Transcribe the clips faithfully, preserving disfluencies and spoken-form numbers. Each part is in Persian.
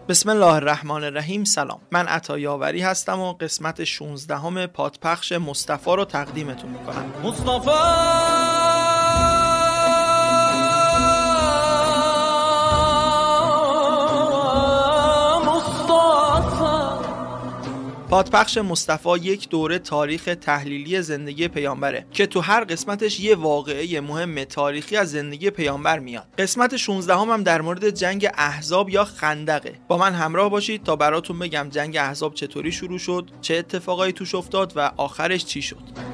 بسم الله الرحمن الرحیم. سلام، من عطا یاوری هستم و قسمت شانزدهم پادپخش مصطفی رو تقدیمتون میکنم. مصطفی پادپخش مصطفی یک دوره تاریخ تحلیلی زندگی پیامبره که تو هر قسمتش یه واقعه مهم تاریخی از زندگی پیامبر میاد. قسمت شانزده هم, هم در مورد جنگ احزاب یا خندقه. با من همراه باشید تا براتون بگم جنگ احزاب چطوری شروع شد، چه اتفاقایی توش افتاد و آخرش چی شد.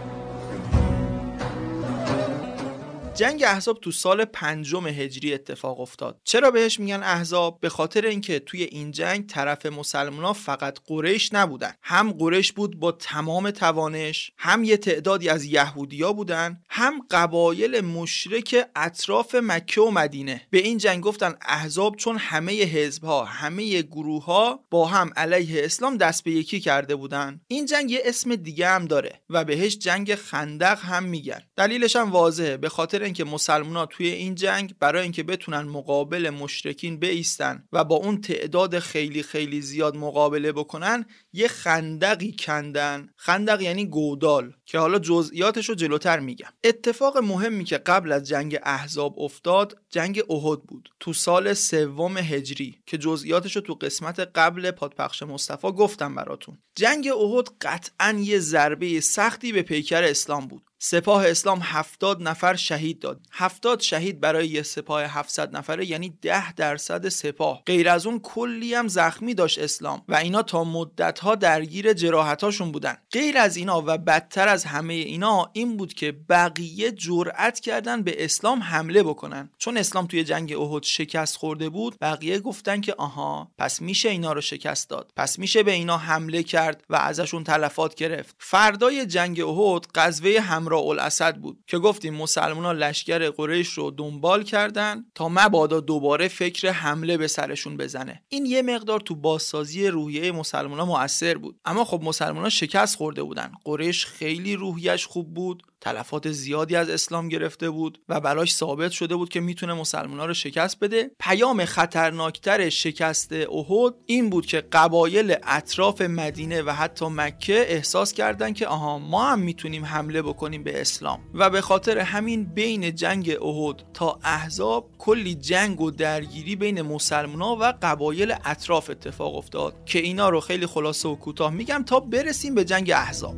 جنگ احزاب تو سال پنجم هجری اتفاق افتاد. چرا بهش میگن احزاب؟ به خاطر اینکه توی این جنگ طرف مسلمان‌ها فقط قریش نبودن، هم قریش بود با تمام توانش، هم یه تعدادی از یهودیا بودن، هم قبایل مشرک اطراف مکه و مدینه. به این جنگ گفتن احزاب چون همه حزب‌ها، همه گروه‌ها با هم علیه اسلام دست به یکی کرده بودن. این جنگ یه اسم دیگه هم داره و بهش جنگ خندق هم میگن. دلیلش هم واضحه، به خاطر اینکه مسلمان‌ها توی این جنگ برای اینکه بتونن مقابل مشرکین بایستن و با اون تعداد خیلی خیلی زیاد مقابله بکنن، یه خندقی کندن. خندق یعنی گودال که حالا جزئیاتش رو جلوتر میگم. اتفاق مهمی که قبل از جنگ احزاب افتاد جنگ احد بود تو سال سوم هجری که جزئیاتش رو تو قسمت قبل پادپخش مصطفی گفتم براتون. جنگ احد قطعاً یه ضربه سختی به پیکر اسلام بود. سپاه اسلام هفتاد نفر شهید داد. هفتاد شهید برای یه سپاه هفتصد نفره یعنی ده درصد سپاه. غیر از اون کلی هم زخمی داشت اسلام و اینا تا مدت‌ها درگیر جراحتاشون بودن. غیر از اینا و بدتر از همه اینا این بود که بقیه جرأت کردن به اسلام حمله بکنن. چون اسلام توی جنگ احد شکست خورده بود، بقیه گفتن که آها، پس میشه اینا رو شکست داد، پس میشه به اینا حمله کرد و ازشون تلفات گرفت. فردای جنگ احد غزوه حمراء الاسد بود که گفتیم مسلمان‌ها لشکر قریش رو دنبال کردن تا مبادا دوباره فکر حمله به سرشون بزنه. این یه مقدار تو بازسازی روحیه مسلمان‌ها مؤثر بود، اما خب مسلمان‌ها شکست خورده بودن. قریش خیلی روحیه‌اش خوب بود، تلفات زیادی از اسلام گرفته بود و براش ثابت شده بود که میتونه مسلمان‌ها رو شکست بده. پیام خطرناکتر شکست احد این بود که قبایل اطراف مدینه و حتی مکه احساس کردن که آها، ما هم میتونیم حمله بکنیم به اسلام و به خاطر همین بین جنگ احد تا احزاب کلی جنگ و درگیری بین مسلمان‌ها و قبایل اطراف اتفاق افتاد که اینا رو خیلی خلاصه و کوتاه میگم تا برسیم به جنگ احزاب.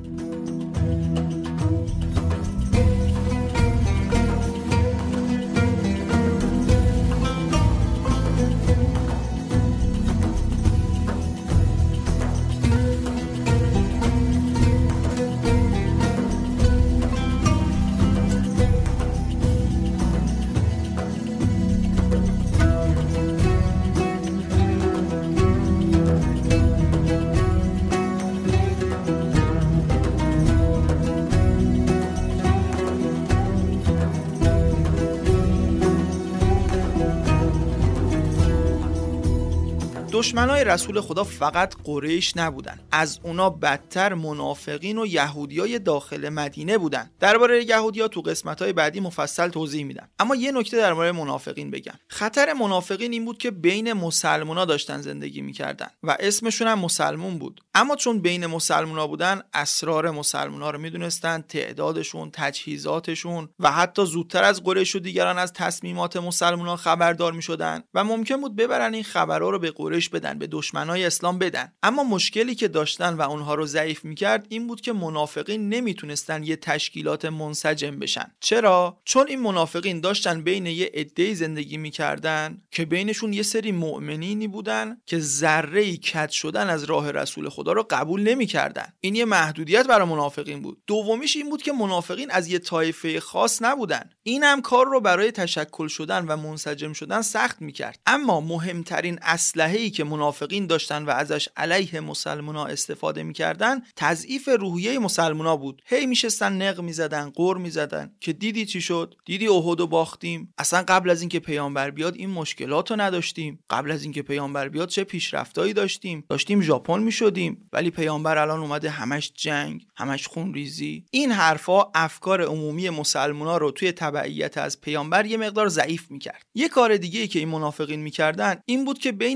دشمنای رسول خدا فقط قریش نبودن، از اونا بدتر منافقین و یهودیای داخل مدینه بودن. درباره یهودیا تو قسمت‌های بعدی مفصل توضیح میدم، اما یه نکته در مورد منافقین بگم. خطر منافقین این بود که بین مسلمونا داشتن زندگی میکردن و اسمشون هم مسلمون بود، اما چون بین مسلمونا بودن اسرار مسلمونا رو میدونستن، تعدادشون، تجهیزاتشون و حتی زودتر از قریش و دیگران از تصمیمات مسلمونا خبردار میشدن و ممکن بود ببرن این خبرها رو به قریش بدن، به دشمنای اسلام بدن. اما مشکلی که داشتن و اونها رو ضعیف میکرد این بود که منافقین نمیتونستن یه تشکیلات منسجم بشن. چرا؟ چون این منافقین داشتن بین یه عده‌ای زندگی میکردن که بینشون یه سری مؤمنینی بودن که ذره‌ای کج شدن از راه رسول خدا رو قبول نمیکردن. این یه محدودیت برای منافقین بود. دومیش این بود که منافقین از یه طایفه خاص نبودن. این هم کار رو برای تشکل شدن و منسجم شدن سخت میکرد. اما مهمترین اسلحه‌ای که منافقین داشتن و ازش علیه مسلمونا استفاده میکردن تضعیف روحیه مسلمونا بود. هی میشستن نق میزدن، قر میزدن که دیدی چی شد؟ دیدی احدو باختیم؟ اصلا قبل از اینکه پیامبر بیاد این مشکلاتو نداشتیم. قبل از اینکه پیامبر بیاد چه پیشرفتایی داشتیم؟ داشتیم ژاپن میشدیم، ولی پیامبر الان اومده همش جنگ، همش خونریزی. این حرفا افکار عمومی مسلمونا رو توی تبعیت از پیامبر یه مقدار ضعیف میکرد. یه کار دیگه‌ای که این منافقین میکردن این بود که بین انصار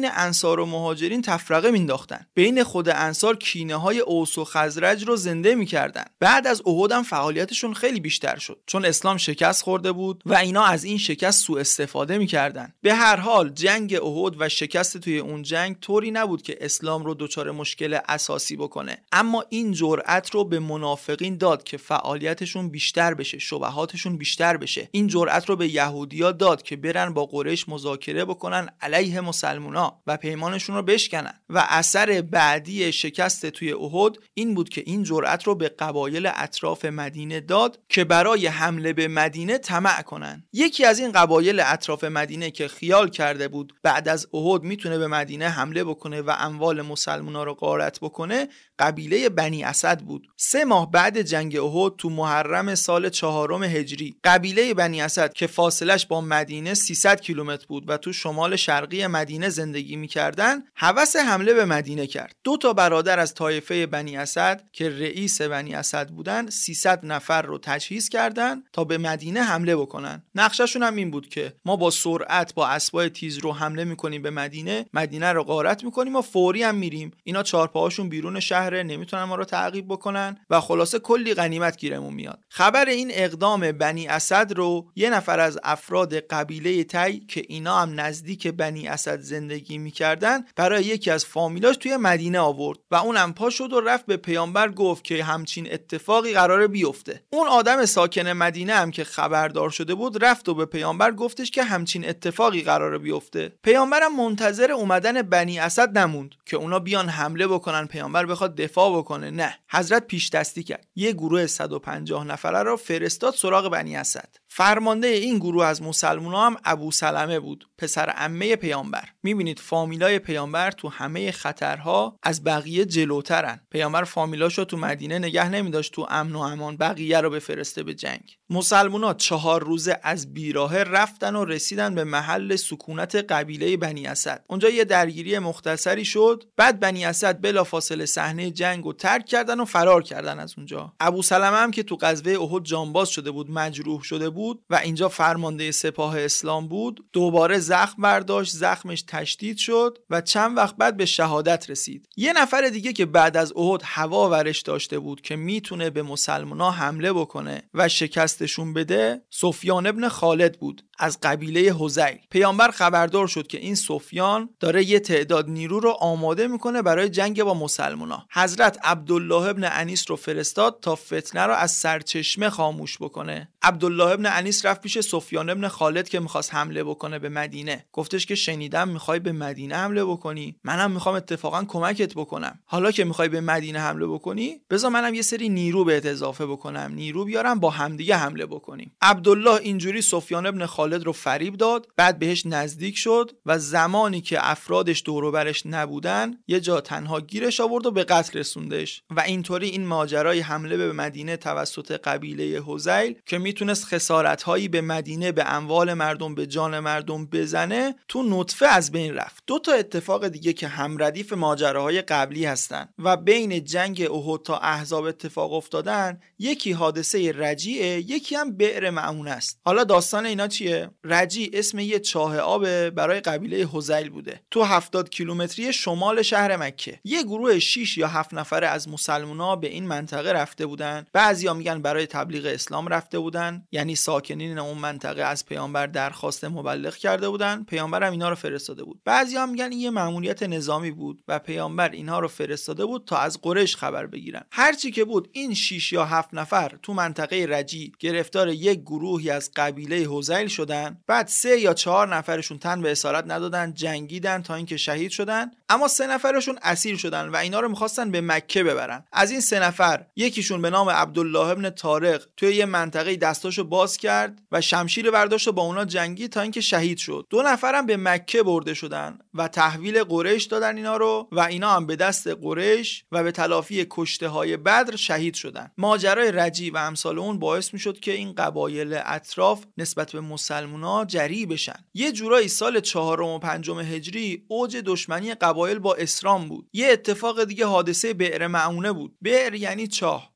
انصار و مهاجرین تفرقه مینداختن. بین خود انصار کینه‌های اوس و خزرج رو زنده میکردن. بعد از احد هم فعالیتشون خیلی بیشتر شد، چون اسلام شکست خورده بود و اینا از این شکست سوء استفاده میکردن. به هر حال جنگ احد و شکست توی اون جنگ طوری نبود که اسلام رو دچار مشکل اساسی بکنه، اما این جرأت رو به منافقین داد که فعالیتشون بیشتر بشه، شبهاتشون بیشتر بشه. این جرأت رو به یهودیا داد که برن با قریش مذاکره بکنن علیه مسلمونا و پیمانشون رو بشکنن. و اثر بعدی شکست توی احد این بود که این جرأت رو به قبایل اطراف مدینه داد که برای حمله به مدینه طمع کنن. یکی از این قبایل اطراف مدینه که خیال کرده بود بعد از احد میتونه به مدینه حمله بکنه و اموال مسلمونا رو غارت بکنه، قبیله بنی اسد بود. سه ماه بعد جنگ احد تو محرم سال چهارم هجری، قبیله بنی اسد که فاصلش با مدینه سیصد کیلومتر بود و تو شمال شرقی مدینه زندگی میکردن، هوس حمله به مدینه کرد. دو تا برادر از طایفه بنی اسد که رئیس بنی اسد بودن سیصد نفر رو تجهیز کردن تا به مدینه حمله بکنن. نقشه‌شون هم این بود که ما با سرعت با اسبای تیز رو حمله میکنیم به مدینه، مدینه رو غارت میکنیم و فوری هم میریم. اینا چهارپاهاشون بیرون شهر، نمیتونن ما رو تعقیب بکنن و خلاصه کلی غنیمت گیرمون میاد. خبر این اقدام بنی اسد رو یه نفر از افراد قبیله تی که اینا هم نزدیک بنی اسد زندگی میکردن برای یکی از فامیلاش توی مدینه آورد و اونم پا شد و رفت به پیامبر گفت که همچین اتفاقی قراره بیفته. اون آدم ساکن مدینه هم که خبردار شده بود رفت و به پیامبر گفتش که همچین اتفاقی قراره بیفته. پیامبرم منتظر اومدن بنی اسد نموند که اونا بیان حمله بکنن، پیامبر بخواد دفاع بکنه. نه، حضرت پیش دستی کرد. یه گروه صد و پنجاه نفره رو فرستاد سراغ بنی اسد. فرمانده این گروه از مسلمونا هم ابو سلمه بود، پسر عمه پیامبر. میبینید فامیلای پیامبر تو همه خطرها از بقیه جلوترن. پیامبر فامیلاشو تو مدینه نگه نمیداشت تو امن و امان، بقیه رو بفرسته به جنگ. مسلمونا چهار روزه از بیراهه رفتن و رسیدن به محل سکونت قبیله بنی اسد. اونجا یه درگیری مختصری شد، بعد بنی اسد بلافاصله صحنه جنگو ترک کردن و فرار کردن از اونجا. ابو سلمه هم که تو غزوه احد جانباز شده بود، مجروح شده بود و اینجا فرمانده سپاه اسلام بود، دوباره زخم برداشت، زخمش تشدید شد و چند وقت بعد به شهادت رسید. یه نفر دیگه که بعد از احد هوا ورش داشته بود که میتونه به مسلمونا حمله بکنه و شکستشون بده، سفیان ابن خالد بود از قبیله هذیل. پیامبر خبردار شد که این سفیان داره یه تعداد نیرو رو آماده میکنه برای جنگ با مسلمونا. حضرت عبدالله ابن انیس رو فرستاد تا فتنه رو از سرچشمه خاموش بکنه. عبدالله ابن انیس رفت پیش سفیان ابن خالد که میخواست حمله بکنه به مدینه. گفتش که شنیدم میخوای به مدینه حمله بکنی، منم میخوام اتفاقا کمکت بکنم. حالا که میخوای به مدینه حمله بکنی، بذار منم یه سری نیرو بهت اضافه بکنم، نیرو بیارم با همدیگه حمله بکنیم. عبدالله اینجوری سفیان ابن خالد رو فریب داد، بعد بهش نزدیک شد و زمانی که افرادش دور و برش نبودن یه جا تنها گیرش آورد و به قتل رسوندش. و اینطوری این ماجرای حمله به مدینه توسط قبیله هذیل که میتونست خسارت‌هایی به مدینه، به اموال مردم، به جان مردم بزنه، تو نطفه از بین رفت. دو تا اتفاق دیگه که همردیف ماجراهای قبلی هستن و بین جنگ احد تا احزاب اتفاق افتادن، یکی حادثه رجیعه، یکی هم بئر معونه است. حالا داستان اینا چیه؟ رجیع اسم یه چاه آب برای قبیله هذیل بوده، تو هفتاد کیلومتری شمال شهر مکه. یه گروه شش یا هفت نفره از مسلمونا به این منطقه رفته بودن. بعضیا میگن برای تبلیغ اسلام رفته بودن، یعنی ساکنین اون منطقه از پیامبر درخواست مبلغ کرده بودن، پیامبر هم اینا رو فرستاده بود. بعضیا میگن این یه مأموریت نظامی بود و پیامبر اینها رو فرستاده بود تا از قریش خبر بگیرن. هر چی که بود، این شش یا هفت نفر تو منطقه رجیع گرفتار یک گروهی از قبیله هذیل شدن. بعد سه یا چهار نفرشون تن به اسارت ندادن، جنگیدن تا اینکه شهید شدن، اما سه نفرشون اسیر شدن و اینا رو می‌خواستن به مکه ببرن. از این سه نفر یکیشون به نام عبدالله ابن طارق توی یه منطقه دستاشو باز کرد و شمشیر برداشت و با اونا جنگید تا اینکه شهید شد. دو نفرم به مکه برده شدن و تحویل قریش دادن اینا رو و اینا هم به دست قریش و به تلافی کشته‌های بدر شهید شدن. ماجرای رجیع و امثال اون باعث میشد که این قبایل اطراف نسبت به مسلمونا جری بشن. یه جورایی سال چهارم و پنجم هجری اوج دشمنی قبایل با اسلام بود. یه اتفاق دیگه حادثه بئر معونه بود. بئر یعنی چاه.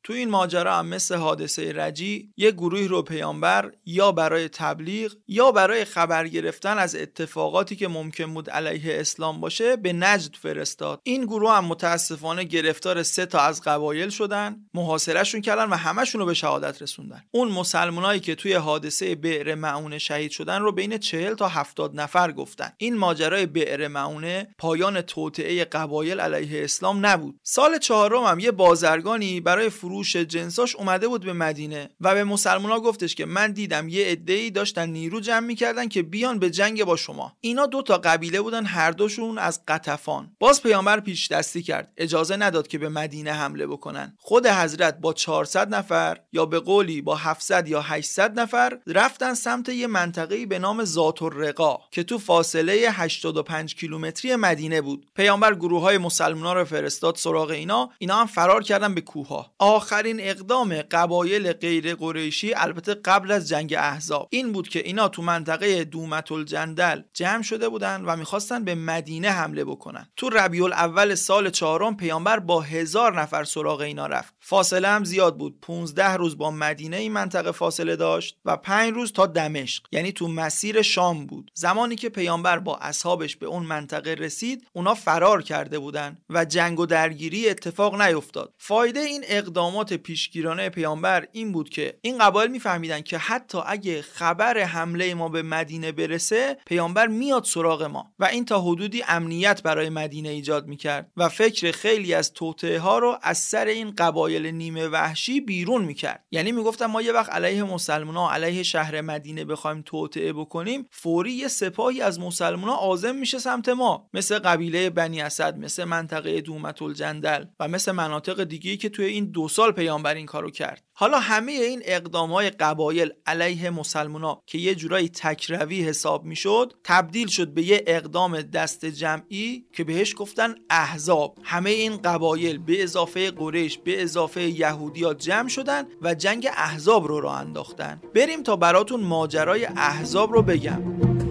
تو این ماجرا هم مثل حادثه رجی یه گروه رو پیامبر یا برای تبلیغ یا برای خبر گرفتن از اتفاقاتی که ممکن بود علیه اسلام باشه به نجد فرستاد. این گروه هم متاسفانه گرفتار سه تا از قبایل شدن، محاصرهشون کردن و همشون رو به شهادت رسوندن. اون مسلمانایی که توی حادثه بئر معونه شهید شدن رو بین چهل تا هفتاد نفر گفتن. این ماجرای بئر معونه پایان توطئه قبایل علیه اسلام نبود. سال چهارم هم یه بازرگانی برای فروش جنساش اومده بود به مدینه و به مسلمانا گفتش که من دیدم یه عده‌ای داشتن نیرو جمع می‌کردن که بیان به جنگ با شما. اینا دو تا قبیله بودن، هر دوشون از قطفان. باز پیامبر پیش دستی کرد، اجازه نداد که به مدینه حمله بکنن. خود حضرت با چهارصد نفر یا به قولی با هفتصد یا هشتصد نفر رفتن سمت یه منطقه‌ای به نام ذات الرقا که تو فاصله هشتاد و پنج کیلومتری مدینه بود. پیامبر گروه‌های مسلمان‌ها رو فرستاد سراغ اینا، اینا هم فرار کردن به کوه‌ها. آخرین اقدام قبایل غیر قریشی البته قبل از جنگ احزاب این بود که اینا تو منطقه دومة الجندل جمع شده بودن و می‌خواستن به مدینه حمله بکنن. تو ربیع الاول سال چهارم پیامبر با هزار نفر سراغ اینا رفت. فاصله هم زیاد بود، پانزده روز با مدینه این منطقه فاصله داشت و پنج روز تا دمشق، یعنی تو مسیر شام بود. زمانی که پیامبر با اصحابش به اون منطقه رسید اونا فرار کرده بودن و جنگ و درگیری اتفاق نیفتاد. فایده این اقدامات پیشگیرانه پیامبر این بود که این قبایل میفهمیدن که حتی اگه خبر حمله ما به مدینه برسه پیامبر میاد سراغ ما و این تا حدودی امنیت برای مدینه ایجاد میکرد و فکر خیلی از توطئه ها رو از سر این قبایل نیمه وحشی بیرون میکرد. یعنی میگفتن ما یه وقت علیه مسلمان‌ها علیه شهر مدینه بخوایم توطئه بکنیم فوری یه سپاهی از مسلمان‌ها عازم میشه سمت ما، مثل قبیله بنی اسد، مثل منطقه دومة الجندل و مثل مناطق دیگه‌ای که توی این دو سال پیامبر این کارو کرد. حالا همه این اقدام‌های قبایل علیه مسلمان‌ها که یه جورایی تکروی حساب میشد تبدیل شد به یه اقدام دست جمعی که بهش گفتن احزاب. همه این قبایل به اضافه قریش به اضافه یهودی‌ها جمع شدن و جنگ احزاب رو راه انداختن. بریم تا براتون ماجرای احزاب رو بگم.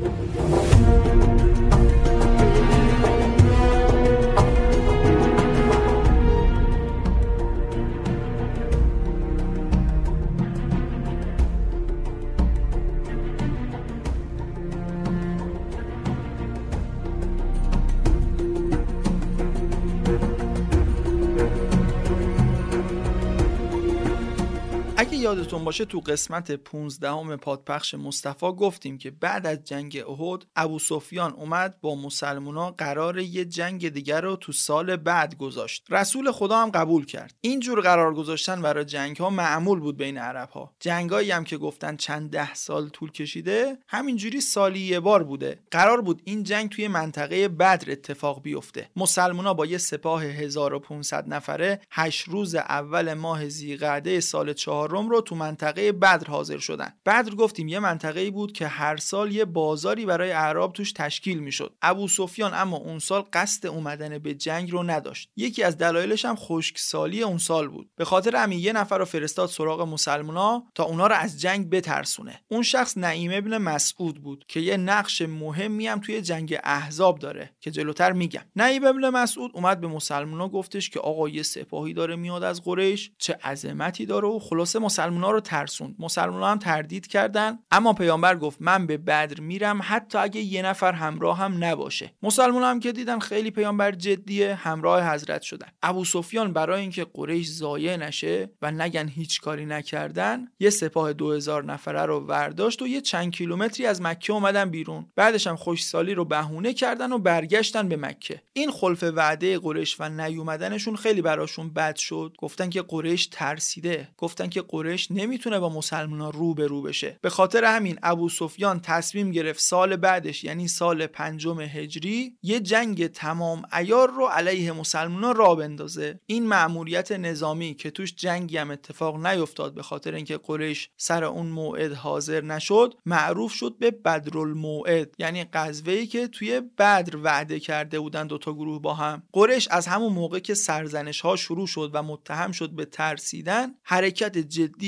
اگه یادتون باشه تو قسمت پانزدهم پادپخش مصطفی گفتیم که بعد از جنگ احد ابو سفیان اومد با مسلمونا قرار یه جنگ دیگر رو تو سال بعد گذاشت. رسول خدا هم قبول کرد. اینجور قرار گذاشتن برای جنگ ها معمول بود بین عرب ها. جنگایی هم که گفتن چند ده سال طول کشیده همینجوری سالی یه بار بوده. قرار بود این جنگ توی منطقه بدر اتفاق بیفته. مسلمونا با یه سپاه هزار و پانصد نفره هشت روز اول ماه ذیقعده سال چهارم رو تو منطقه بدر حاضر شدن. بدر گفتیم یه منطقه‌ای بود که هر سال یه بازاری برای اعراب توش تشکیل میشد. ابو سفیان اما اون سال قصد اومدن به جنگ رو نداشت. یکی از دلایلش هم خشکسالی اون سال بود. به خاطر همین یه نفر رو فرستاد سراغ مسلمونا تا اونا رو از جنگ بترسونه. اون شخص نعیم ابن مسعود بود که یه نقش مهمی هم توی جنگ احزاب داره که جلوتر میگم. نعیم ابن مسعود اومد به مسلمونا گفتش که آقا یه سپاهی داره میاد از قریش، چه عظمتی داره و خلاصه مسلمونا رو ترسوند. مسلمونا هم تردید کردن اما پیامبر گفت من به بدر میرم حتی اگه یه نفر همراه هم نباشه. مسلمونا هم که دیدن خیلی پیامبر جدیه همراه حضرت شدن. ابو سفیان برای اینکه قریش ضایع نشه و نگن هیچ کاری نکردن یه سپاه دو هزار نفره رو برداشت و یه چند کیلومتری از مکه اومدن بیرون. بعدش هم خوشسالی رو بهونه کردن و برگشتن به مکه. این خلف وعده قریش و نیومدنشون خیلی براشون بد شد. گفتن که قریش ترسیده، گفتن که قریش نمیتونه با مسلمانا رو به رو بشه. به خاطر همین ابو سفیان تصمیم گرفت سال بعدش یعنی سال پنجم هجری یه جنگ تمام عیار رو علیه مسلمانا راه بندازه. این مأموریت نظامی که توش جنگی هم اتفاق نیفتاد به خاطر اینکه قریش سر اون موعد حاضر نشد معروف شد به بدرالموعد، یعنی غزوه‌ای که توی بدر وعده کرده بودن دوتا گروه با هم. قریش از همون موقع که سرزنش ها شروع شد و متهم شد به ترسیدن حرکت جدی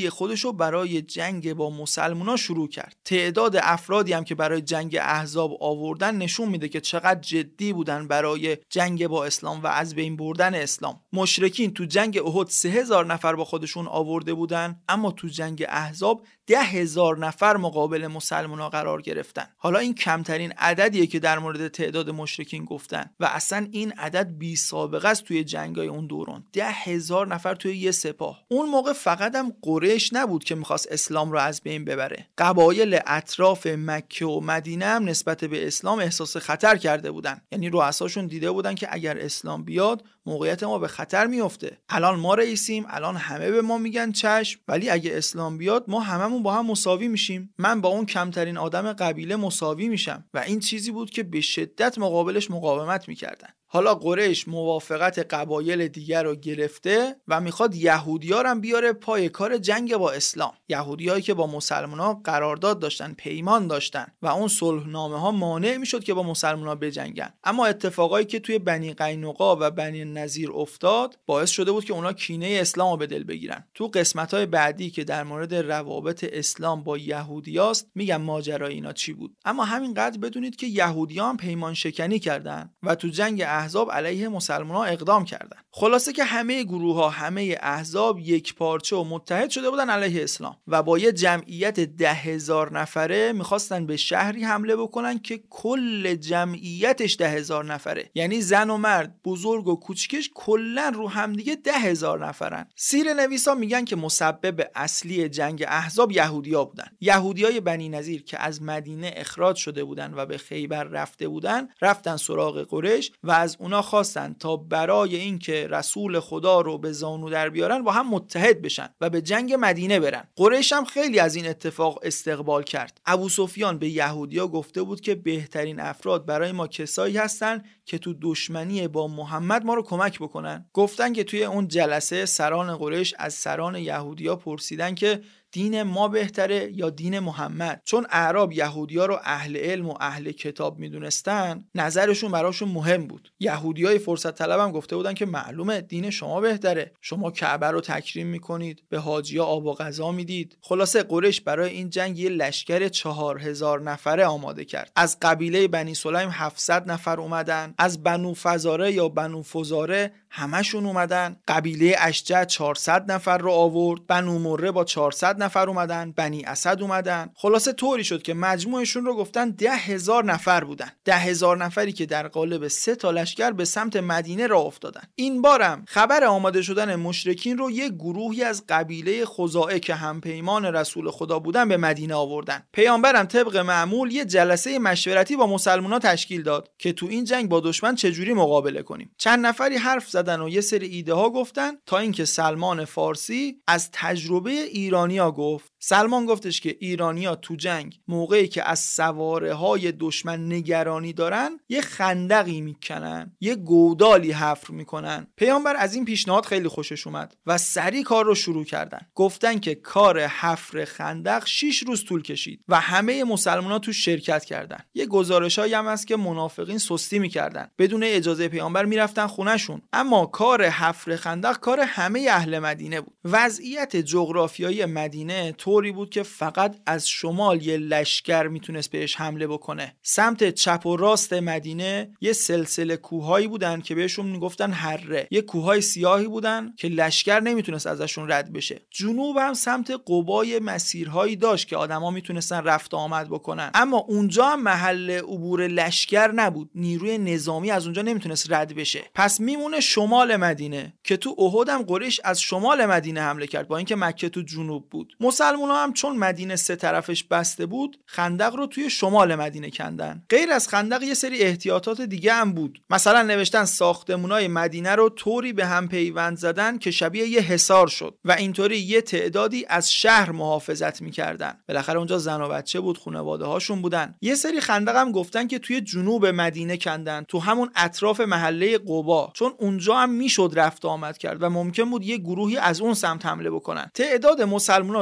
آمادگی خودشو برای جنگ با مسلمونا شروع کرد. تعداد افرادی هم که برای جنگ احزاب آوردن نشون میده که چقدر جدی بودن برای جنگ با اسلام و از بین بردن اسلام. مشرکین تو جنگ احد سه هزار نفر با خودشون آورده بودن، اما تو جنگ احزاب ده هزار نفر مقابل مسلمونا قرار گرفتن. حالا این کمترین عددیه که در مورد تعداد مشرکین گفتن و اصلا این عدد بی سابقه است توی جنگای اون دوران. ده هزار نفر توی یه سپاه. اون موقع فقط هم قریش نبود که میخواست اسلام رو از بین ببره. قبایل اطراف مکه و مدینه هم نسبت به اسلام احساس خطر کرده بودن. یعنی رؤساشون دیده بودن که اگر اسلام بیاد موقعیت ما به خطر میفته. الان ما رئیسیم، الان همه به ما میگن چشم، ولی اگه اسلام بیاد ما هممون با هم مساوی میشیم. من با اون کمترین آدم قبیله مساوی میشم و این چیزی بود که به شدت مقابلش مقاومت میکردن. حالا قریش موافقت قبایل دیگر رو گرفته و میخواد یهودی‌ها رو بیاره پای کار جنگ با اسلام. یهودیایی که با مسلمان‌ها قرارداد داشتن، پیمان داشتن و اون صلحنامه‌ها مانع میشد که با مسلمان‌ها بجنگن. اما اتفاقایی که توی بنی قینقاع و بنی نضیر افتاد باعث شده بود که اونا کینه اسلام رو به دل بگیرن. تو قسمت‌های بعدی که در مورد روابط اسلام با یهودیاست میگم ماجرای اینا چی بود. اما همینقدر بدونید که یهودی‌ها هم پیمان شکنی کردن و تو جنگ احزاب علیه مسلمان‌ها اقدام کردن. خلاصه که همه گروه‌ها، همه احزاب یک پارچه و متحد شده بودن علیه اسلام و با یه جمعیت ده هزار نفره میخواستن به شهری حمله بکنن که کل جمعیتش ده هزار نفره. یعنی زن و مرد، بزرگ و کوچکش کلا رو همدیگه ده هزار نفرن. سیر نویسا میگن که مسبب اصلی جنگ احزاب یهودی‌ها بودن. یهودیای بنی نضیر که از مدینه اخراج شده بودن و به خیبر رفته بودن، رفتن سراغ قریش و از اونا خواستن تا برای اینکه رسول خدا رو به زانو در بیارن با هم متحد بشن و به جنگ مدینه برن. قریش هم خیلی از این اتفاق استقبال کرد. ابو سفیان به یهودیا گفته بود که بهترین افراد برای ما کسایی هستن که تو دشمنی با محمد ما رو کمک بکنن. گفتن که توی اون جلسه سران قریش از سران یهودیا پرسیدن که دین ما بهتره یا دین محمد؟ چون اعراب یهودیا رو اهل علم و اهل کتاب میدونستن، نظرشون براشون مهم بود. یهودیای فرصت طلب هم گفته بودن که معلومه دین شما بهتره، شما کعبه رو تکریم میکنید، به حاجیا آب و غذا میدید. خلاصه قریش برای این جنگ یه لشکر چهار هزار نفره آماده کرد. از قبیله بنی سلیم هفتصد نفر اومدن، از بنو فزاره یا بنو فزاره همشون اومدن. قبیله اشجع چهارصد نفر رو آورد، بنو مره با چهارصد نفر اومدن، بنی اسد اومدن. خلاصه طوری شد که مجموعشون رو گفتن ده هزار نفر بودن. ده هزار نفری که در قالب سه تا لشکر به سمت مدینه راه افتادن. این بارم خبر آماده شدن مشرکین رو یک گروهی از قبیله خزاعه که هم پیمان رسول خدا بودن به مدینه آوردن. پیامبرم طبق معمول یه جلسه مشورتی با مسلمان‌ها تشکیل داد که تو این جنگ با دشمن چجوری مقابله کنیم. چند نفری حرف زدن و یه سری ایده ها گفتن تا اینکه سلمان فارسی از تجربه ایرانی‌ها گفت. سلمان گفتش که ایرانی‌ها تو جنگ موقعی که از سواره های دشمن نگرانی دارن یه خندقی میکنن، یه گودالی حفر میکنن. پیامبر از این پیشنهاد خیلی خوشش اومد و سریع کار رو شروع کردن. گفتن که کار حفر خندق شش روز طول کشید و همه مسلمان‌ها تو شرکت کردن. یه گزارشایی هم هست که منافقین سستی میکردن، بدون اجازه پیامبر میرفتن خونه‌شون. اما کار حفر خندق کار همه اهل مدینه بود. وضعیت جغرافیایی مدینه طوری بود که فقط از شمال یه لشکر میتونست بهش حمله بکنه. سمت چپ و راست مدینه یه سلسله کوههایی بودن که بهشون میگفتن هره، یه کوههای سیاهی بودن که لشکر نمیتونست ازشون رد بشه. جنوب هم سمت قبای مسیرهایی داشت که آدما میتونستن رفت آمد بکنن، اما اونجا هم محل عبور لشکر نبود، نیروی نظامی از اونجا نمیتونست رد بشه. پس میمونه شمال مدینه که تو احد هم قریش از شمال مدینه حمله کرد با اینکه مکه تو جنوب بود. مسلمان‌ها هم چون مدینه سه طرفش بسته بود خندق رو توی شمال مدینه کندن. غیر از خندق یه سری احتیاطات دیگه هم بود. مثلا نوشتن ساختمونای مدینه رو طوری به هم پیوند زدن که شبیه یه حصار شد و اینطوری یه تعدادی از شهر محافظت می‌کردن. بالاخره اونجا زن و بچه بود، خانواده هاشون بودن. یه سری خندق هم گفتن که توی جنوب مدینه کندن، تو همون اطراف محله قبا، چون اونجا هم میشد رفت آمد کرد و ممکن بود یه گروهی از اون سمت حمله بکنن. تعداد مسلمان‌ها تو جنگ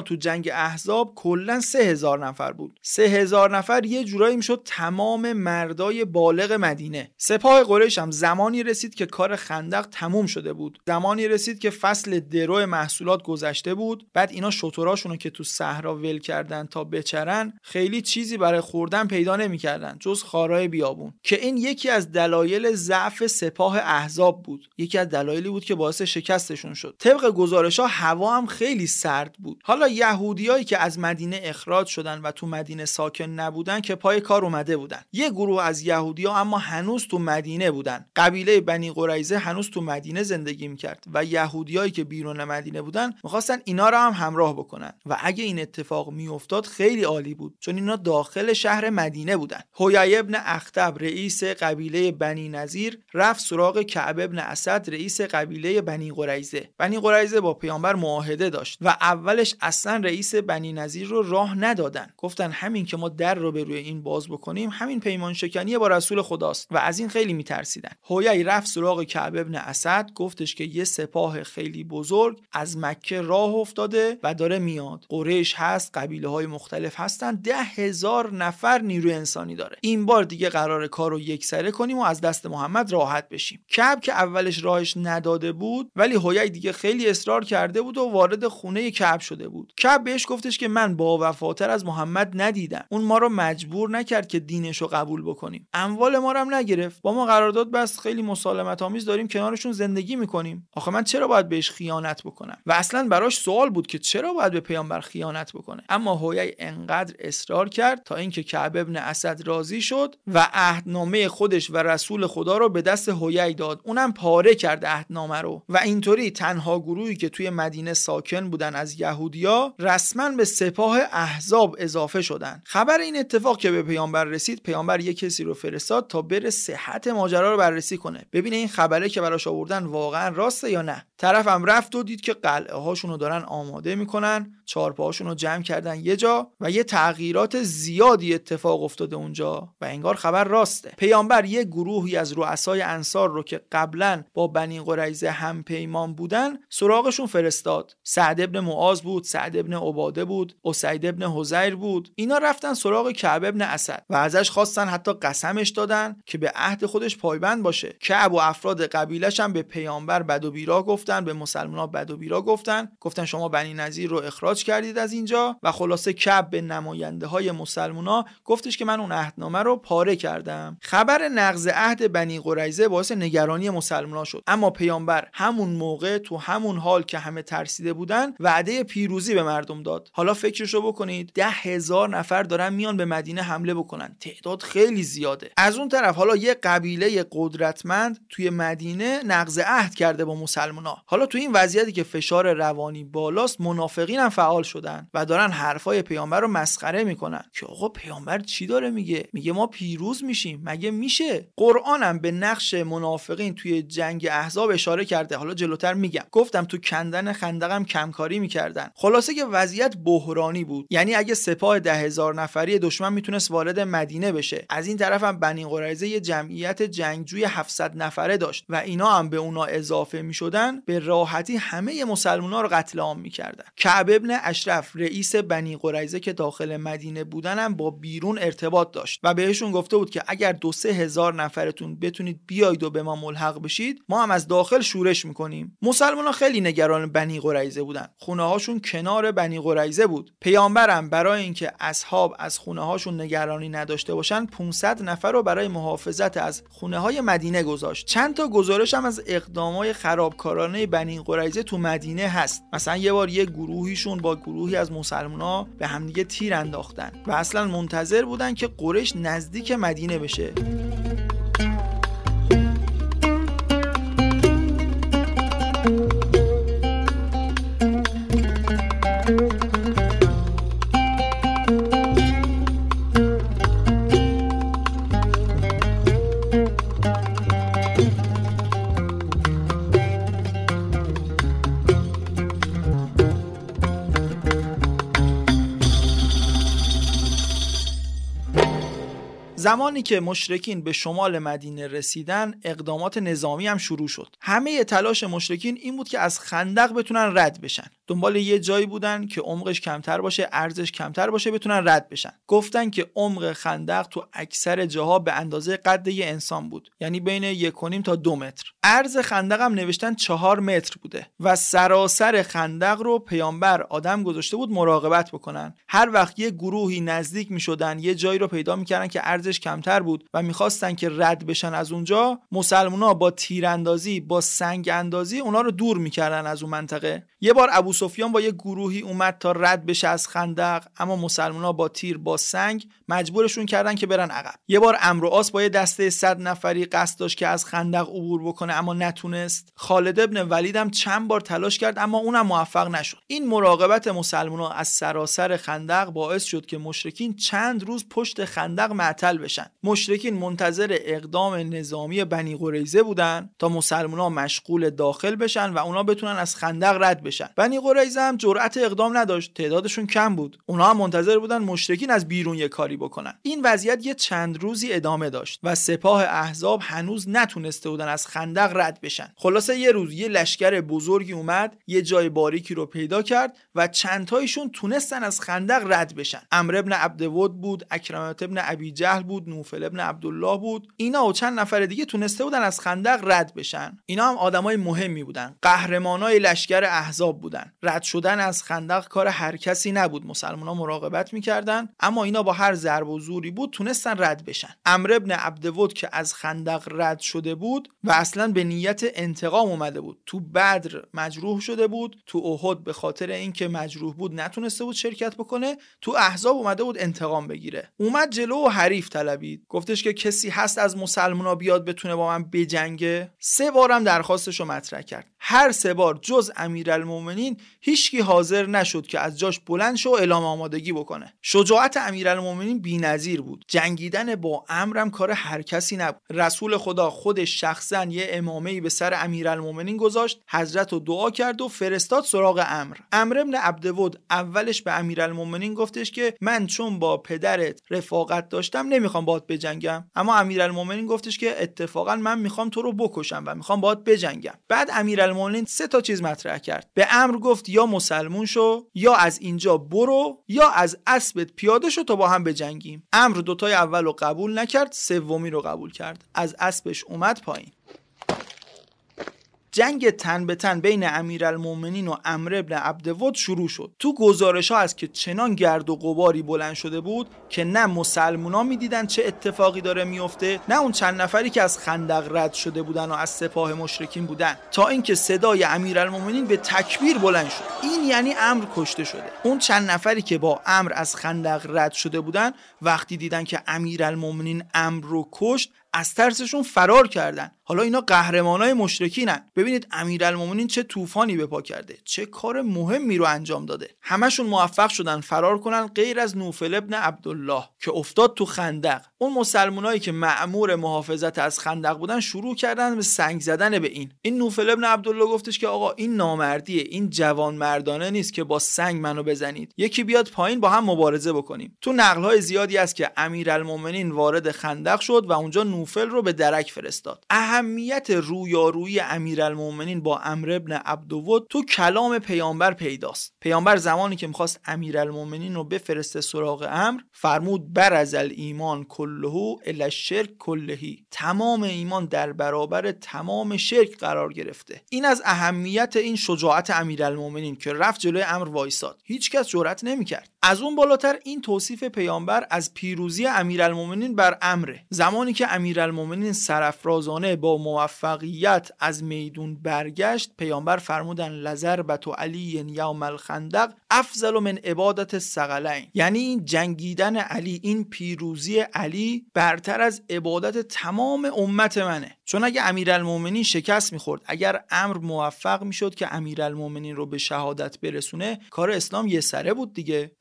احزاب کلا سه هزار نفر بود. سه هزار نفر یه جورایی میشد تمام مردای بالغ مدینه. سپاه قریش هم زمانی رسید که کار خندق تموم شده بود. زمانی رسید که فصل درو محصولات گذشته بود. بعد اینا شتراشونو که تو صحرا ول کردن تا بچرن، خیلی چیزی برای خوردن پیدا نمی‌کردن جز خارای بیابون، که این یکی از دلایل ضعف سپاه احزاب بود. یکی از دلایلی بود که باعث شکستشون شد. طبق گزارش‌ها هوا هم خیلی سرد بود. حالا یهودیایی که از مدینه اخراج شدن و تو مدینه ساکن نبودن که پای کار اومده بودن. یه گروه از یهودی‌ها اما هنوز تو مدینه بودن. قبیله بنی قریظه هنوز تو مدینه زندگی می‌کرد و یهودیایی که بیرون مدینه بودن می‌خواستن اینا رو هم همراه بکنن و اگه این اتفاق میافتاد خیلی عالی بود، چون اینا داخل شهر مدینه بودن. حیی ابن اخطب رئیس قبیله بنی نضیر رفت سراغ کعب ابن اسد رئیس قبیله بنی قریظه. بنی قریظه با پیامبر معاهده داشت و اولش اصلا رئیس بنی نضیر رو راه ندادن. گفتن همین که ما در رو به روی این باز بکنیم همین پیمان شکنی با رسول خداست و از این خیلی میترسیدن. حیی رفت سراغ کعب ابن اسد، گفتش که یه سپاه خیلی بزرگ از مکه راه افتاده و داره میاد. قریش هست، قبیله های مختلف هستن، ده هزار نفر نیروی انسانی داره. این بار دیگه قراره کارو یکسره کنیم و از دست محمد راحت بشیم. کعب که اولش راهش نداده بود، ولی حیی دیگه خیلی اصرار کرده بود و وارد خونه کعب شده بود. کعب بهش گفتش که من با وفاتر از محمد ندیدم. اون ما رو مجبور نکرد که دینشو قبول بکنیم. اموال ما رو هم نگرفت. با ما قرارداد بس، خیلی مسالمت آمیز داریم کنارشون زندگی میکنیم. آخه من چرا باید بهش خیانت بکنم؟ و اصلا براش سوال بود که چرا باید به پیامبر خیانت بکنه. اما حیی انقدر اصرار کرد تا اینکه کعب ابن اسد راضی شد و عهدنامه خودش و رسول خدا رو به دست حیی داد. اونم پاره کرد عهدنامه رو و اینطوری تنها گروهی که توی مدینه ساکن بودن از یهودیا رسما به سپاه احزاب اضافه شدن. خبر این اتفاق که به پیامبر رسید، پیامبر یک کسی رو فرستاد تا بره صحت ماجرا رو بررسی کنه، ببینه این خبره که براش آوردن واقعا راسته یا نه. طرفم رفت و دید که قلعه هاشون رو دارن آماده میکنن، چارپاهاشون رو جمع کردن یه جا و یه تغییرات زیادی اتفاق افتاده اونجا و انگار خبر راسته. پیامبر یه گروهی از رؤسای انصار رو که قبلا با بنی قریظه هم پیمان بودن سراغشون فرستاد. سعد ابن معاذ بود، سعد ابن عباده بود، اسید ابن حضیر بود. اینا رفتن سراغ کعب ابن اسد و ازش خواستن، حتی قسمش دادن که به عهد خودش پایبند باشه. کعب و افراد قبیله‌ش هم به پیامبر بد و بیرا گفتن، به مسلمان‌ها بد و بیرا گفتن، گفتن شما بنی نضیر رو اخراج کردید از اینجا. و خلاصه کعب به نماینده‌های مسلمان‌ها گفتش که من اون عهدنامه رو پاره کردم. خبر نقض عهد بنی قریظه باعث نگرانی مسلمان‌ها شد، اما پیامبر همون موقع تو همون حال که همه ترسیده بودن وعده پیروزی به مردم داد. حالا فکرشو بکنید، ده هزار نفر دارن میان به مدینه حمله بکنن، تعداد خیلی زیاده. از اون طرف حالا یه قبیله قدرتمند توی مدینه نقض عهد کرده با مسلمان‌ها. حالا تو این وضعیتی که فشار روانی بالاست، منافقین هم فعال شدن و دارن حرفای پیامبر رو مسخره میکنن که آقا پیامبر چی داره میگه؟ میگه ما پیروز میشیم، مگه میشه؟ قرآن هم به نقش منافقین توی جنگ احزاب اشاره کرده. حالا جلوتر میگم. گفتم تو کندن خندقم کمکاری میکردن. خلاصه که وضعیت بحرانی بود. یعنی اگه سپاه ده هزار نفری دشمن میتونست وارد مدینه بشه، از این طرف هم بنی قریظه یه جمعیت جنگجوی هفتصد نفره داشت و اینا هم به اونا اضافه میشدن، به راحتی همه مسلمان‌ها رو قتل عام میکردن. کعب ابن اشرف رئیس بنی قریظه که داخل مدینه بودن هم با بیرون ارتباط داشت و بهشون گفته بود که اگر دو سه هزار نفرتون بتونید بیاید و به ما ملحق بشید، ما هم از داخل شورش میکنیم. مسلمان‌ها خیلی نگران بنی قریظه بودن. خونه هاشون کنار بنی قریظه بود. پیامبرم برای اینکه اصحاب از خونه هاشون نگرانی نداشته باشن، پانصد نفر رو برای محافظت از خونه های مدینه گذاشت. چند تا گزارش هم از اقدامات خرابکارانه بنی قریظه تو مدینه هست. مثلا یه بار یه گروهیشون با گروهی از مسلمان‌ها به همدیگه تیر انداختن و اصلا منتظر بودن که قریش نزدیک مدینه بشه. زمانی که مشرکین به شمال مدینه رسیدن، اقدامات نظامی هم شروع شد. همه تلاش مشرکین این بود که از خندق بتونن رد بشن. دنبال یه جایی بودن که عمقش کمتر باشه، عرضش کمتر باشه، بتونن رد بشن. گفتن که عمق خندق تو اکثر جاها به اندازه قد یه انسان بود، یعنی بین یک و نیم تا دو متر. عرض خندق هم نوشتن چهار متر بوده و سراسر خندق رو پیامبر آدم گذاشته بود مراقبت بکنن. هر وقت یه گروهی نزدیک میشدن، یه جایی رو پیدا میکردن که عرضش کمتر بود و میخواستن که رد بشن از اونجا، مسلمونا با تیراندازی، با سنگ اندازی اونا رو دور میکردن از اون منطقه. یه بار ابو سفیان با یه گروهی اومد تا رد بشه از خندق، اما مسلمونا با تیر، با سنگ مجبورشون کردن که برن عقب. یه بار عمرو و عاص با یه دسته صد نفری قصد داشت که از خندق عبور بکنه اما نتونست. خالد ابن ولید هم چند بار تلاش کرد اما اونم موفق نشد. این مراقبت مسلمونا از سراسر خندق باعث شد که مشرکین چند روز پشت خندق معطل بشن. مشرکین منتظر اقدام نظامی بنی قریظه بودن تا مسلمونا مشغول داخل بشن و اونا بتونن از خندق رد بشن. بنی قریظه هم جرأت اقدام نداشت، تعدادشون کم بود. اونا هم منتظر بودن مشرکین از بیرون یه کاری بکنن. این وضعیت یه چند روزی ادامه داشت و سپاه احزاب هنوز نتونسته بودن از خندق رد بشن. خلاصه یه روز یه لشکر بزرگی اومد، یه جای باریکی رو پیدا کرد و چند تایشون تونستن از خندق رد بشن. عمرو ابن عبدود بود، اکرمه ابن ابی جهل بود، نوفل ابن عبدالله بود. اینا و چند نفر دیگه تونسته بودن از خندق رد بشن. اینا هم آدمای مهمی بودن، قهرمانای لشکر احزاب بودن. رد شدن از خندق کار هر کسی نبود، مسلمان‌ها مراقبت می‌کردن، اما اینا با هر ضرب و زوری بود تونستن رد بشن. عمرو ابن عبدود که از خندق رد شده بود و اصلا به نیت انتقام اومده بود، تو بدر مجروح شده بود، تو احد به خاطر اینکه مجروح بود نتونسته بود شرکت بکنه، تو احزاب اومده بود انتقام بگیره. اومد جلو و حریف طلبید، گفتش که کسی هست از مسلمونا بیاد بتونه با من بجنگه. سه بارم درخواستشو مطرح کرد. هر سه بار جز امیرالمومنین هیچکی حاضر نشد که از جاش بلند شه و اعلام آمادگی بکنه. شجاعت امیرالمومنین بی‌نظیر بود. جنگیدن با امرم کار هر کسی نبود. رسول خدا خودش شخصا یه امامه‌ای به سر امیرالمومنین گذاشت، حضرت رو دعا کرد و فرستاد سراغ امر. عمرو ابن عبدود اولش به امیرالمومنین گفتش که من چون با پدرت رفاقت داشتم نمیخوام باهات بجنگم، اما امیرالمومنین گفتش که اتفاقا من میخوام تو رو بکشم و میخوام باهات بجنگم. بعد امیرالمومنین سه تا چیز مطرح کرد. به امر گفت یا مسلمون شو، یا از اینجا برو، یا از اسبت پیاده شو تا با هم بجنگیم. امر دوتای اولو قبول نکرد، سومی رو قبول کرد. از اسبش اومد پایین. جنگ تن به تن بین امیرالمومنین و عمرو ابن عبدود شروع شد. تو گزارش‌ها هست که چنان گرد و غباری بلند شده بود که نه مسلمونا می‌دیدن چه اتفاقی داره میفته، نه اون چند نفری که از خندق رد شده بودن و از سپاه مشرکین بودن، تا اینکه صدای امیرالمومنین به تکبیر بلند شد. این یعنی عمرو کشته شده. اون چند نفری که با عمرو از خندق رد شده بودن وقتی دیدن که امیرالمومنین عمرو رو کشت، از ترسشون فرار کردن. حالا اینا قهرمانای مشرکینن. ببینید امیرالمومنین چه طوفانی به پا کرده، چه کار مهمی رو انجام داده. همشون موفق شدن فرار کنن غیر از نوفل ابن عبدالله که افتاد تو خندق. اون مسلمانایی که مأمور محافظت از خندق بودن شروع کردن به سنگ زدن به این. این نوفل ابن عبدالله گفتش که آقا این نامردیه، این جوان مردانه نیست که با سنگ منو بزنید. یکی بیاد پایین با هم مبارزه بکنیم. تو نقل‌های زیادی هست که امیرالمومنین وارد خندق شد و اونجا نوفل رو به درک فرستاد. اهمیت رویارویی امیرالمومنین با عمرو ابن عبدود تو کلام پیامبر پیداست. پیامبر زمانی که میخواست امیرالمومنین رو بفرسته سراغ امر، فرمود برز الایمان کله الی الشرک کلهی. تمام ایمان در برابر تمام شرک قرار گرفته. این از اهمیت این شجاعت امیرالمومنین که رفت جلوی امر وایساد. هیچ کس جرئت نمیکرد. از اون بالاتر این توصیف پیامبر از پیروزی امیرالمومنین بر امر. زمانی که امیرالمومنین سرافرازانه با موفقیت از میدون برگشت، پیامبر فرمودن لضربة علی یوم الخندق افضل من عبادت الثقلین. یعنی این جنگیدن علی، این پیروزی علی برتر از عبادت تمام امت منه. چون اگه امیرالمومنین شکست میخورد، اگر امر موفق میشد که امیرالمومنین رو به شهادت برسونه، کار اسلام یه سره بود دیگه.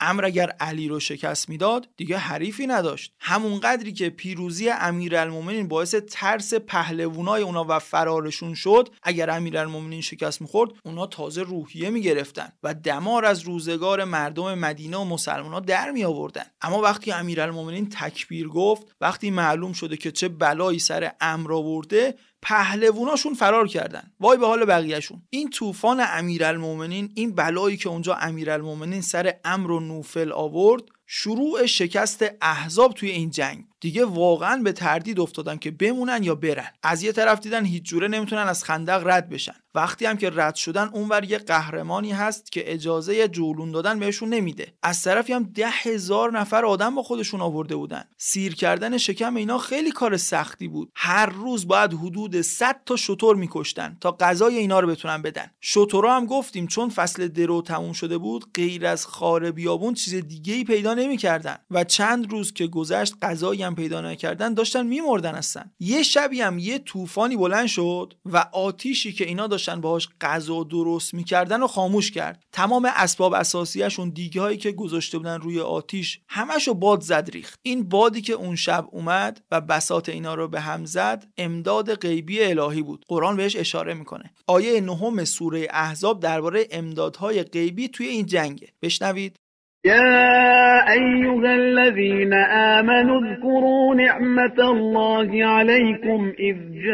عمرو اگر علی رو شکست میداد دیگه حریفی نداشت. همون قدری که پیروزی امیرالمومنین باعث ترس پهلوانای اونا و فرارشون شد، اگر امیرالمومنین شکست میخورد اونا تازه روحیه میگرفتن و دمار از روزگار مردم مدینه و مسلمان‌ها در می آوردن. اما وقتی امیرالمومنین تکبیر گفت، وقتی معلوم شده که چه بلایی سر عمرو آورده، پهلووناشون فرار کردن. وای به حال بقیه‌شون. این طوفان امیرالمومنین، این بلایی که اونجا امیرالمومنین سر عمرو و نوفل آورد، شروع شکست احزاب توی این جنگ. دیگه واقعا به تردید افتادن که بمونن یا برن. از یه طرف دیدن هیچ جوره نمیتونن از خندق رد بشن. وقتی هم که رد شدن، اونور یه قهرمانی هست که اجازه جولون دادن بهشون نمیده. از طرفی هم ده هزار نفر آدم با خودشون آورده بودن. سیر کردن شکم اینا خیلی کار سختی بود. هر روز باید حدود صد تا شتر میکشتن تا غذای اینا رو بتونن بدن. شترها هم گفتیم چون فصل درو تموم شده بود، غیر از خار بیابون چیز دیگه‌ای پیدا نمی‌کردن و چند روز که گذشت غذایی هم پیدا نکردن، داشتن میمردن هستن. یه شبی هم یه طوفانی بلند شد و آتیشی که اینا داشتن باهاش غذا درست می‌کردن و خاموش کرد. تمام اسباب اساسیه‌شون، دیگه‌هایی که گذاشته بودن روی آتیش، همشو باد زد ریخت. این بادی که اون شب اومد و بساط اینا رو به هم زد، امداد غیبی الهی بود. قرآن بهش اشاره میکنه. آیه نهم سوره احزاب درباره امدادهای غیبی توی این جنگه. بشنوید. يا أيها الذين آمنوا اذكروا نعمة الله عليكم إذ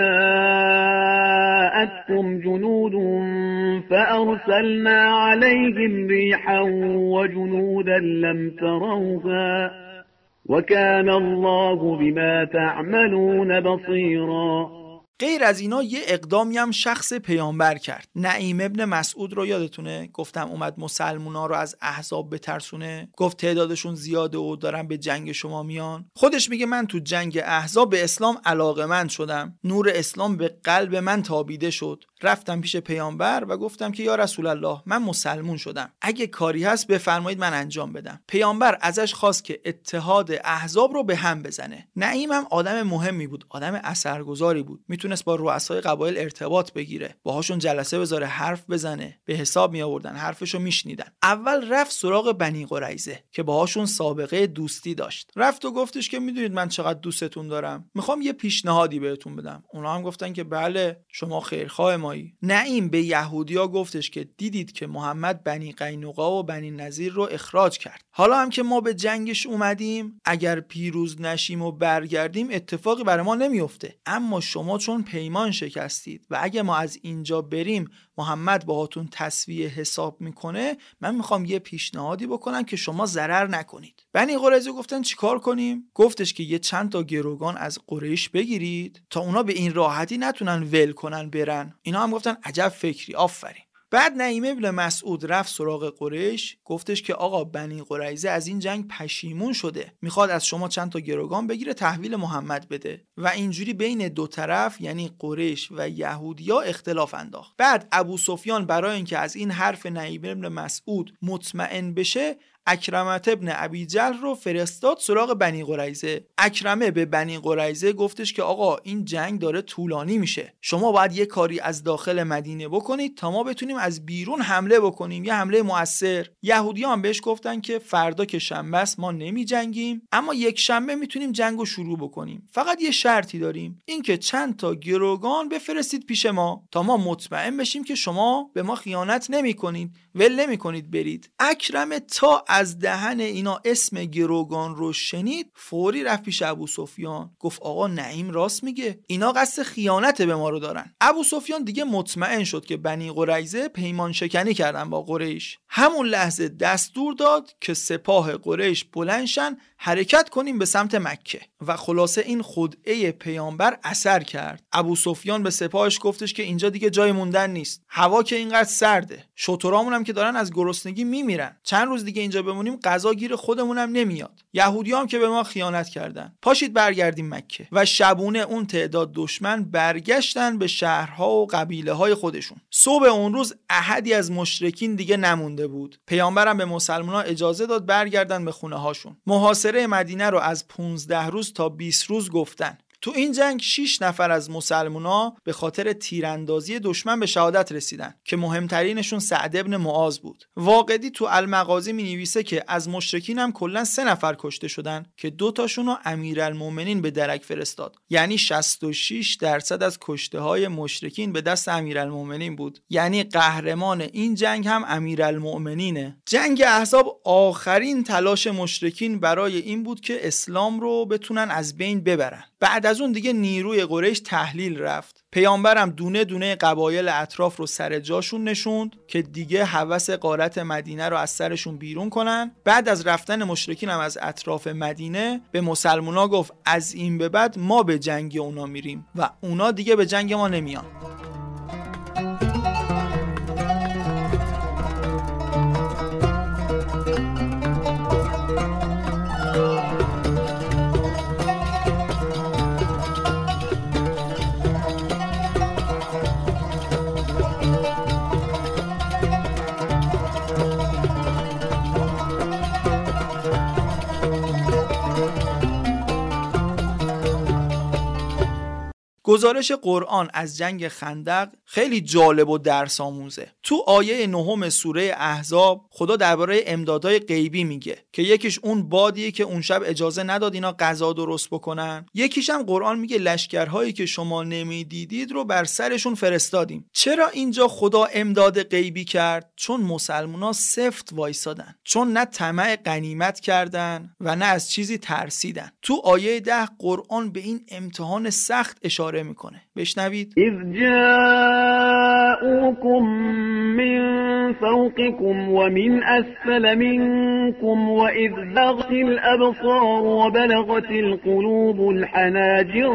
جاءتكم جنود فأرسلنا عليهم ريحا وجنودا لم تروها وكان الله بما تعملون بصيرا. غیر از اینا یه اقدامی هم شخص پیامبر کرد. نعیم ابن مسعود رو یادتونه؟ گفتم اومد مسلمونا رو از احزاب بترسونه، گفت تعدادشون زیاده و دارن به جنگ شما میان. خودش میگه من تو جنگ احزاب به اسلام علاقه‌مند شدم، نور اسلام به قلب من تابیده شد، رفتم پیش پیامبر و گفتم که یا رسول الله من مسلمون شدم، اگه کاری هست بفرمایید من انجام بدم. پیامبر ازش خواست که اتحاد احزاب رو به هم بزنه. نعیم هم آدم مهمی بود، آدم اثرگذاری بود، میتونست با رؤسای قبایل ارتباط بگیره، باهاشون جلسه بذاره، حرف بزنه، به حساب می آوردن، حرفشو میشنیدن. اول رفت سراغ بنی قریظه که باهاشون سابقه دوستی داشت. رفت و گفتش که میدونید من چقدر دوستتون دارم، میخوام یه پیشنهادی بهتون بدم. اونا هم گفتن که بله شما خیرخواه مایی. نعیم به یهودیا گفتش که دیدید که محمد بنی قینقاع و بنی نضیر رو اخراج کرد، حالا هم که ما به جنگش اومدیم، اگر پیروز نشیم و برگردیم اتفاقی برای ما نمیفته، اما شما چون پیمان شکستید و اگه ما از اینجا بریم محمد باهاتون تسویه حساب میکنه، من میخوام یه پیشنهادی بکنم که شما ضرر نکنید. بنی قریظه گفتن چیکار کنیم؟ گفتش که یه چند تا گروگان از قریش بگیرید تا اونا به این راحتی نتونن ول کنن برن. اینا هم گفتن عجب فکری، آفرین. بعد نعیم ابن مسعود رفت سراغ قریش، گفتش که آقا بنی قریظه از این جنگ پشیمون شده، میخواد از شما چند تا گروگان بگیره تحویل محمد بده و اینجوری بین دو طرف یعنی قریش و یهودیا اختلاف انداخت. بعد ابو سفیان برای اینکه از این حرف نعیم ابن مسعود مطمئن بشه، اکرمه ابن ابی جهل رو فرستاد سراغ بنی قریظه. اکرمه به بنی قریظه گفتش که آقا این جنگ داره طولانی میشه، شما باید یه کاری از داخل مدینه بکنید تا ما بتونیم از بیرون حمله بکنیم، یه حمله مؤثر. یهودیان هم بهش گفتن که فردا که شنبه است ما نمی جنگیم، اما یک شنبه میتونیم جنگو شروع بکنیم، فقط یه شرطی داریم، این که چند تا گروگان بفرستید پیش ما تا ما مطمئن بشیم که شما به ما خیانت نمیکنید، ول نمیکنید برید. اکرمه تا از دهن اینا اسم گروگان رو شنید، فوری رفت پیش ابو سفیان، گفت آقا نعیم راست میگه، اینا قصد خیانت به ما رو دارن. ابو سفیان دیگه مطمئن شد که بنی قریظه پیمان شکنی کردن با قریش. همون لحظه دستور داد که سپاه قریش بلندشن، حرکت کنیم به سمت مکه و خلاصه این خدعه پیامبر اثر کرد. ابو سفیان به سپاهش گفتش که اینجا دیگه جای موندن نیست، هوا که اینقدر سرده، شترامون هم که دارن از گرسنگی میمیرن، چند روز دیگه اینجا بمونیم غذا گیر خودمونم نمیاد، یهودیام هم که به ما خیانت کردن، پاشید برگردیم مکه. و شبونه اون تعداد دشمن برگشتن به شهرها و قبیله های خودشون. صبح اون روز احدی از مشرکین دیگه نمونده بود. پیامبرم به مسلمان‌ها اجازه داد برگردن به خونه هاشون. محاصره مدینه رو از پانزده روز تا بیست روز گفتن. تو این جنگ شش نفر از مسلمونا به خاطر تیراندازی دشمن به شهادت رسیدن که مهمترینشون سعد ابن معاذ بود. واقدی تو المغازی می‌نویسه که از مشرکین هم کلاً سه نفر کشته شدن که دو تاشون رو امیرالمومنین به درک فرستاد. یعنی شصت و شش درصد از کشته‌های مشرکین به دست امیرالمومنین بود. یعنی قهرمان این جنگ هم امیرالمومنینه. جنگ احزاب آخرین تلاش مشرکین برای این بود که اسلام رو بتونن از بین ببرن. بعد از اون دیگه نیروی قریش تحلیل رفت. پیامبرم دونه دونه قبایل اطراف رو سر جاشون نشوند که دیگه هوس غارت مدینه رو از سرشون بیرون کنن. بعد از رفتن مشرکین هم از اطراف مدینه به مسلمونا گفت از این به بعد ما به جنگ اونا میریم و اونا دیگه به جنگ ما نمیان. گزارش قرآن از جنگ خندق خیلی جالب و درس آموزه. تو آیه نهم سوره احزاب خدا درباره امدادهای غیبی میگه که یکیش اون بادیه که اون شب اجازه نداد اینا غذا درست بکنن، یکیش هم قرآن میگه لشکرهایی که شما نمیدیدید رو بر سرشون فرستادیم. چرا اینجا خدا امداد غیبی کرد؟ چون مسلمونا سفت وایسادن، چون نه طمع غنیمت کردن و نه از چیزی ترسیدن. تو آیه ده قرآن به این امتحان سخت اشاره میکنه. بشنوید. اذ جاءوكم من فوقكم ومن اسفل منكم واذ زاغت الابصار وبلغت القلوب الحناجر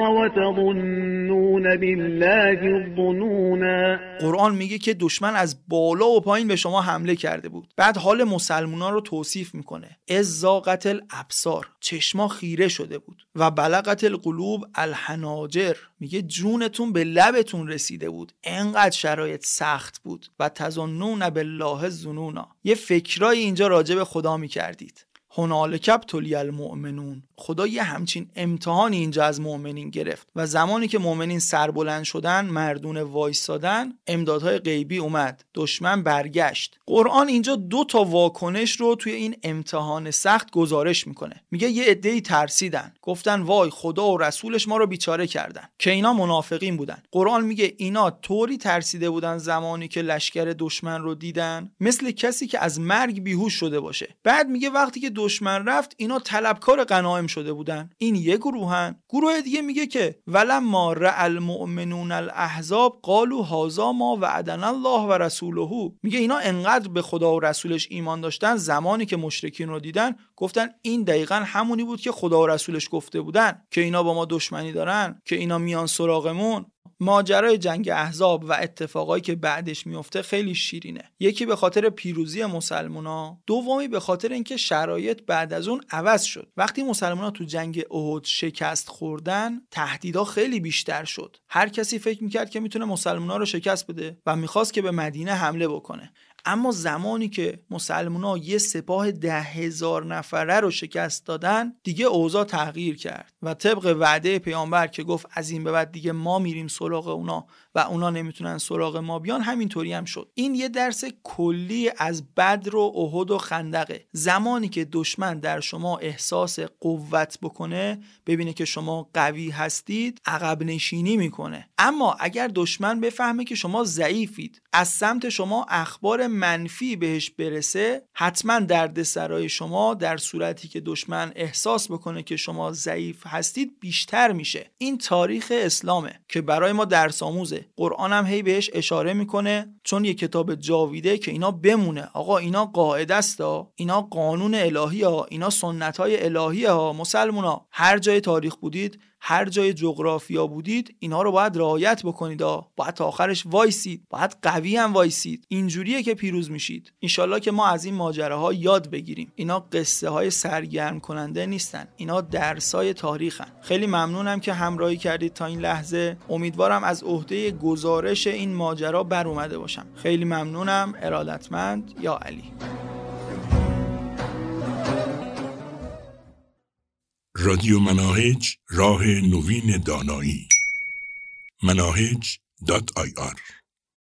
وتظنون بالله الظنونا. قرآن میگه که دشمن از بالا و پایین به شما حمله کرده بود. بعد حال مسلمونا رو توصیف میکنه. اذ زاغت الابصار، چشما خیره شده بود، و بلغت القلوب الحناجر، میگه جونتون به لبتون رسیده بود، انقدر شرایط سخت بود. و تظنون بالله الظنونا، یه فکرای اینجا راجع به خدا میکردید. هنالک ابتلی المؤمنون، خدا یه همچین امتحانی اینجا از مؤمنین گرفت و زمانی که مؤمنین سربلند شدن، مردونه وایسادن، امدادهای غیبی اومد، دشمن برگشت. قرآن اینجا دو تا واکنش رو توی این امتحان سخت گزارش میکنه. میگه یه عده‌ای ترسیدن، گفتن وای خدا و رسولش ما رو بیچاره کردن، که اینا منافقین بودن. قرآن میگه اینا طوری ترسیده بودن زمانی که لشکر دشمن رو دیدن مثل کسی که از مرگ بیهوش شده باشه. بعد میگه وقتی که دشمن رفت اینا طلبکار غنایم شده بودن. این یه گروهن. گروه دیگه میگه که ولما رأى المؤمنون الاحزاب قالوا هذا ما وعدنا الله و رسوله، میگه اینا انقدر به خدا و رسولش ایمان داشتن زمانی که مشرکین رو دیدن گفتن این دقیقاً همونی بود که خدا و رسولش گفته بودن که اینا با ما دشمنی دارن، که اینا میان سراغمون. ماجرای جنگ احزاب و اتفاقایی که بعدش میفته خیلی شیرینه. یکی به خاطر پیروزی مسلمونا، دومی به خاطر اینکه شرایط بعد از اون عوض شد. وقتی مسلمونا تو جنگ احد شکست خوردن، تهدیدها خیلی بیشتر شد. هر کسی فکر میکرد که میتونه مسلمونا رو شکست بده و میخواست که به مدینه حمله بکنه. اما زمانی که مسلمونا یه سپاه ده هزار نفره رو شکست دادن، دیگه اوضاع تغییر کرد و طبق وعده پیامبر که گفت از این به بعد دیگه ما میریم سراغ اونا و اونا نمیتونن سراغ ما بیان، همینطوری هم شد. این یه درس کلی از بدر و احد و خندقه. زمانی که دشمن در شما احساس قوت بکنه، ببینه که شما قوی هستید، عقب نشینی میکنه. اما اگر دشمن بفهمه که شما ضعیفید، از سمت شما اخبار منفی بهش برسه، حتما دردسرای شما در صورتی که دشمن احساس بکنه که شما ضعیف هستید بیشتر میشه. این تاریخ اسلامه که برای ما درس آموزه. قرآن هم هی بهش اشاره میکنه، چون یه کتاب جاویده که اینا بمونه. آقا اینا قاعده است ها، اینا قانون الهی ها، اینا سنت های الهی ها. مسلمونا هر جای تاریخ بودید، هر جای جغرافیا بودید، اینا رو باید رعایت بکنید ها. باید تا آخرش وایسید، باید قوی هم وایسید. اینجوریه که پیروز میشید. انشالله که ما از این ماجراها یاد بگیریم. اینا قصه های سرگرم کننده نیستن، اینا درسای تاریخن. خیلی ممنونم که همراهی کردید تا این لحظه. امیدوارم از عهده گزارش این ماجرا بر اومده باشم. خیلی ممنونم. ارادتمند، یا علی. رادیو مناهج، راه نوین دانایی. مناهج دات آی آر